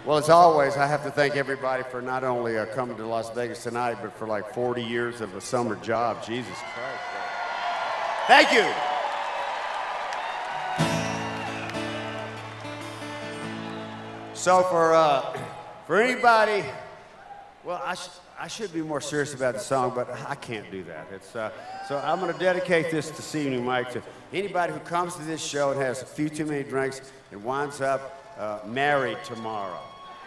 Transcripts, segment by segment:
Well, as always, I have to thank everybody for not only coming to Las Vegas tonight, but for like 40 years of a summer job. Jesus Christ. Thank you. So for anybody, well, I should be more serious about the song, but I can't do that. It's so I'm going to dedicate this this evening, Mike, to anybody who comes to this show and has a few too many drinks and winds up married tomorrow.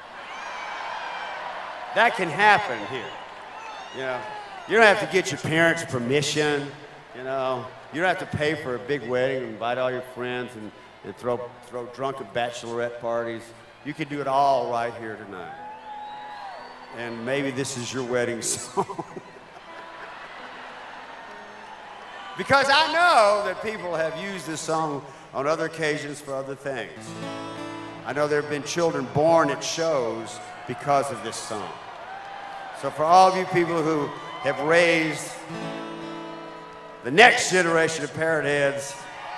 That can happen here. You know, you don't have to get your parents' permission. You know, you don't have to pay for a big wedding and invite all your friends and throw drunken bachelorette parties. You can do it all right here tonight. And maybe this is your wedding song. Because I know that people have used this song on other occasions for other things. I know there have been children born at shows because of this song. So for all of you people who have raised the next generation of parrot heads,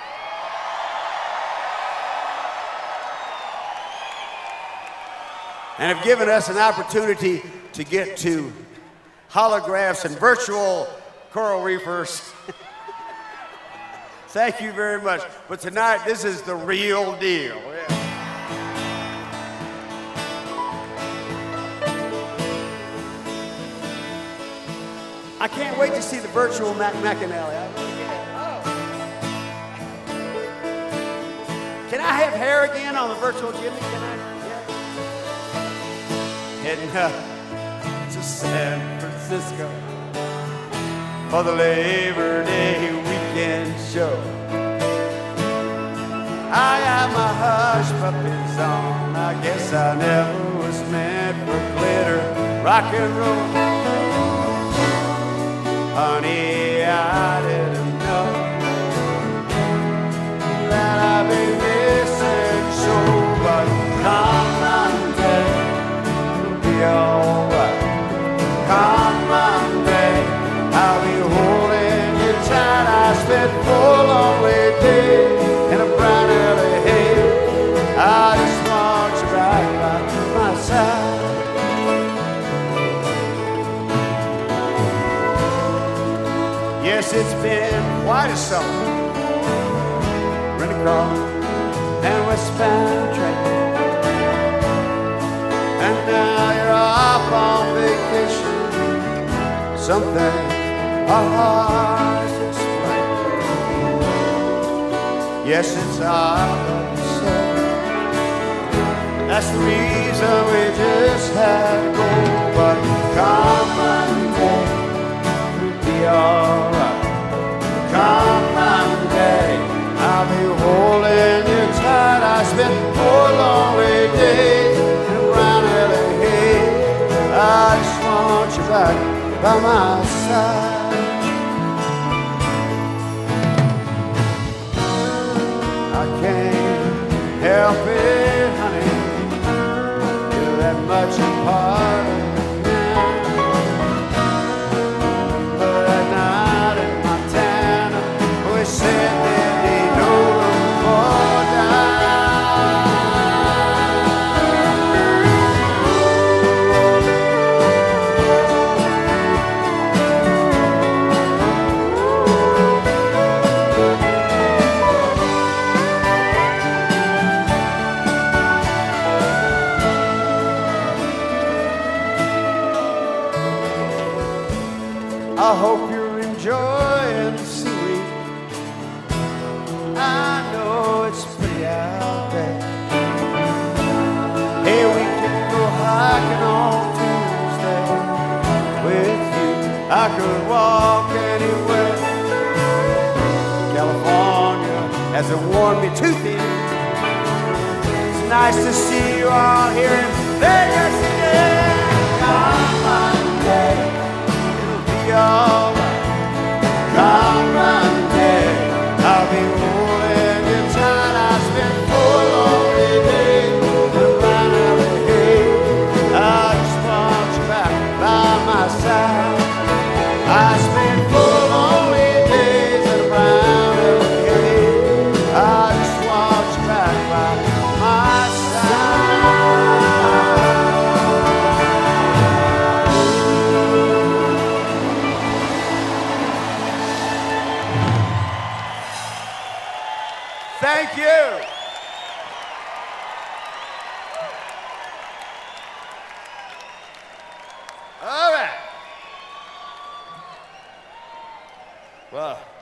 and have given us an opportunity to get to holographs and virtual coral reefers. Thank you very much. But tonight, this is the real deal. Yeah. I can't wait to see the virtual McAnally. I really can't. Oh. Can I have hair again on the virtual Jimmy? Can I? Heading up to San Francisco for the Labor Day weekend show. I got my hush puppies on. I guess I never was meant for glitter, rock and roll. Honey, I didn't know that I'd be missing so, but come Monday, it'll be alright. Come Monday, I'll be holding you tight. I spent 4 lonely days in a brown LA haze. I just want you right by my side. Yes, it's been quite a summer. Rent a car and westbound train. And now you're off on vacation. Some things are hard to explain. Yes, it's hard to say. That's the reason we just had to go. But come Monday, it'll be alright. Come Monday, I'll be holding you tight. I spent 4 lonely days in a brown LA haze. I just want you back by my side. I can't help it, honey. You're that much a part of me. But at night in Montana, we said there ain't no more time. I hope you're enjoying the scenery. I know it's pretty out there. Hey, we can go hiking on Tuesday with you. I could walk anywhere. California hasn't worn me too thin. It's nice to see you all here in Vegas again. Come Monday, it'll be alright. Come Monday, I'll be holding you tight. I spent 4 lonely days in a brown LA haze. I just want you back by my side. I spent 4 lonely days in a brown LA haze. I just want you back by my side. Thank you. All right. Well.